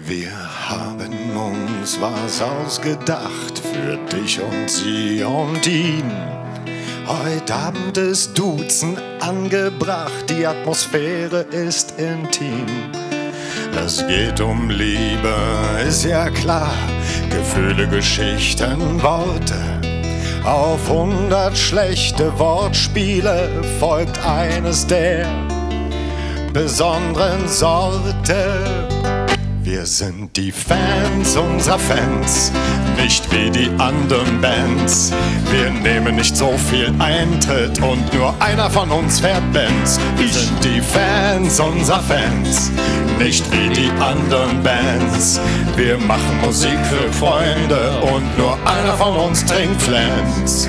Wir haben uns was ausgedacht für dich und sie und ihn. Heute Abend ist Duzen angebracht, die Atmosphäre ist intim. Es geht um Liebe, ist ja klar, Gefühle, Geschichten, Worte. Auf 100 schlechte Wortspiele folgt eines der besonderen Sorte. Wir sind die Fans unserer Fans, nicht wie die anderen Bands. Wir nehmen nicht so viel Eintritt und nur einer von uns fährt Benz. Wir sind die Fans unserer Fans, nicht wie die anderen Bands. Wir machen Musik für Freunde und nur einer von uns trinkt Flens.